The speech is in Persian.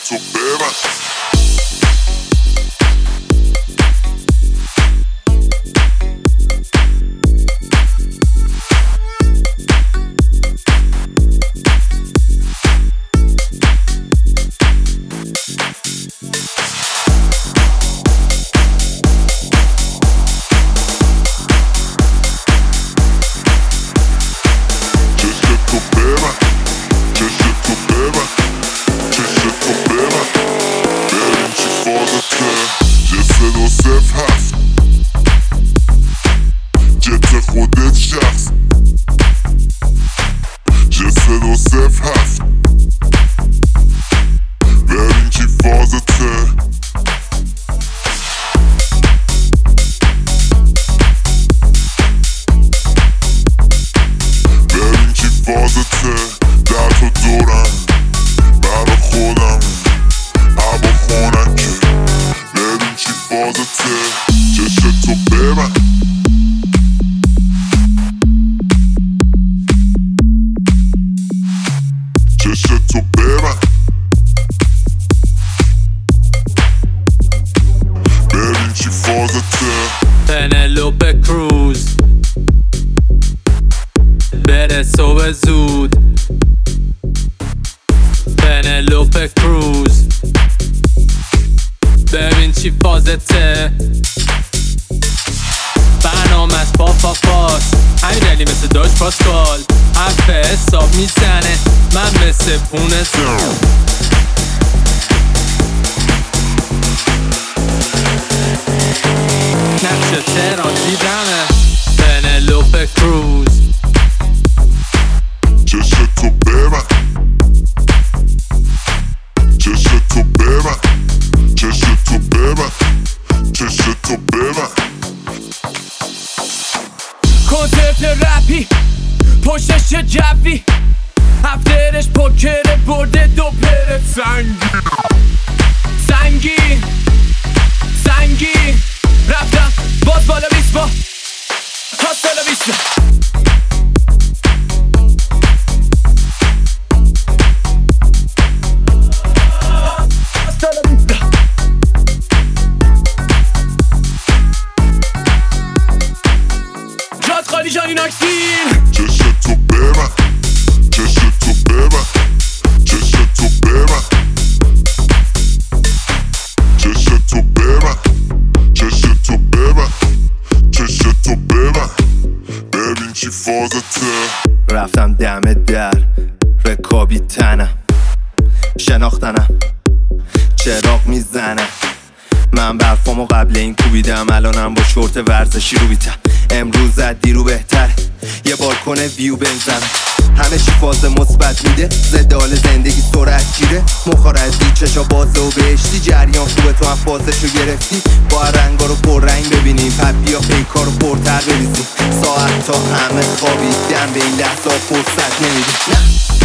چشتو ببند. خودت شخص جسد و صف هست ببین چی فازته ببین چی فازته در تو دورم برا خودم هوا خونکه ببین چی فازته چشتو ببند. چشتو ببند ببین چی فازته. پنلوپه کروز بره صبح زود. پنلوپه کروز ببین چی فازته. برنامه از پاس امیرعلی مثل داش پاسکال حرف حساب میزنه من مثل پونه نقش تهران دیدمه. پنلوپه کروز چشتو ببند چشتو ببند چشتو ببند چشتو ببند. کنسرت رپی پشتش جوی هفترش پوکر برده دو پر سنگین رفتم باز بالا 20 با هاستالا 20 جات خالی جانی ناکسین. چشتو ببند چشتو ببند چشتو ببند چشتو ببند چشتو ببند چشتو ببند ببین چی فازته. رفتم دم در رکابی تنم شناختنم چراغ میزنم من برفامو قبل این کوبیدم الانم با شورت ورزشی رو بیتم امروز از دیرو بهتره یه بالکن ویو بنزنم همه چی فاز مثبت میده زدال زندگی سرعت گیره مخارزی چشا بازه و بهشتی جریان خوبه تو هم فازشو گرفتی با رنگا رو پر رنگ ببینیم پد بیا پیکا رو پرتر بریزیم ساعت تا همه خوابیدن به این لحظه فرصت نمیدیم.